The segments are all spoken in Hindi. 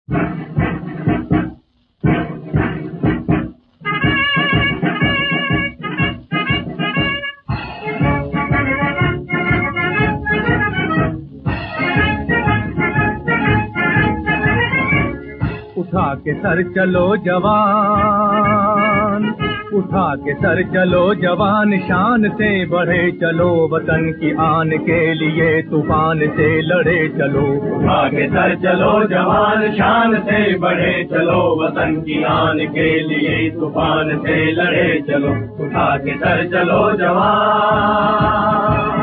उठा के सर चलो जवान, उठा के सर चलो जवान, शान से बढ़े चलो वतन की आन के लिए तूफान से लड़े चलो। उठा के सर चलो जवान, शान से बढ़े चलो वतन की आन के लिए तूफान से लड़े चलो। उठा के सर चलो जवान।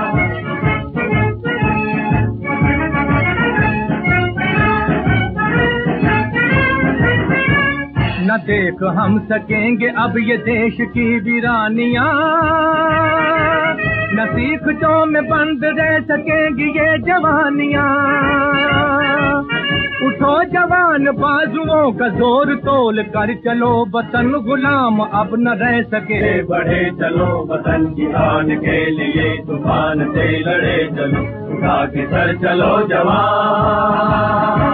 न देख हम सकेंगे अब ये देश की वीरानियां, न सीखों में बंद रह सकेंगी ये जवानियां। उठो जवान बाजुओं का जोर तोल कर चलो, वतन गुलाम अब न रह सके। बढ़े चलो वतन की आन के लिए तूफान से लड़े चलो। उठा के सर चलो जवान।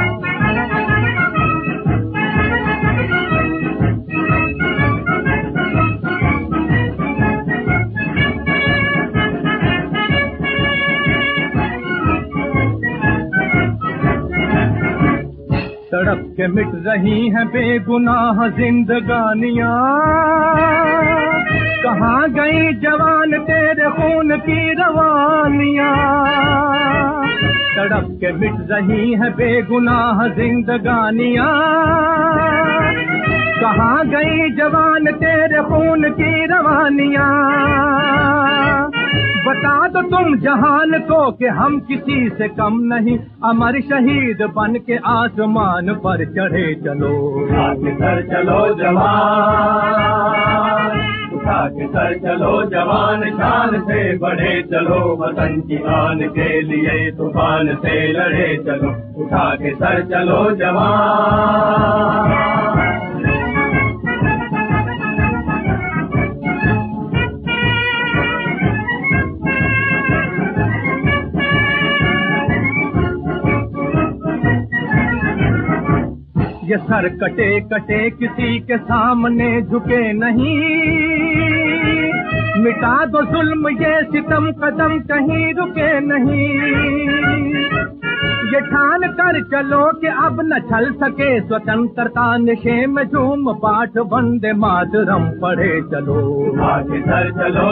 सड़क के मिट रही हैं बेगुनाह जिंदगानियां, कहाँ गई जवान तेरे खून की रवानियां। सड़क के मिट रही हैं बेगुनाह जिंदगानियां, कहाँ गई जवान तेरे खून की रवानियां। बता दो तुम जहान को कि हम किसी से कम नहीं, अमर शहीद बन के आसमान पर चढ़े चलो। उठा के सर चलो जवान, उठा के सर चलो जवान, शान से बढ़े चलो वतन की आन के लिए तूफान से लड़े चलो। उठा के सर चलो जवान। ये सर कटे कटे किसी के सामने झुके नहीं, मिटा दो जुल्म ये सितम कदम कहीं रुके नहीं। ये ठान कर चलो कि अब न चल सके स्वतंत्रता, निशे में झूम पाठ वंदे मातरम पढ़े चलो। उठा के सर चलो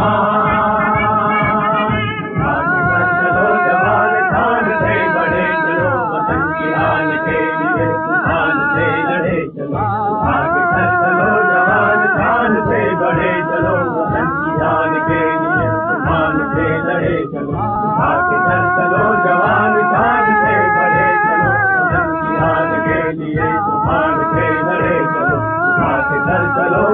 जवान, चलो जवान, शान से बढ़े चलो वतन की आन के लिए तूफान से लड़े चलो। उठा के सर चलो जवान, शान से बढ़े चलो वतन की आन के लिए तूफान से लड़े चलो। उठा के सर चलो जवान, शान से बढ़े चलो वतन की आन के लिए तूफान से लड़े चलो। उठा के सर चलो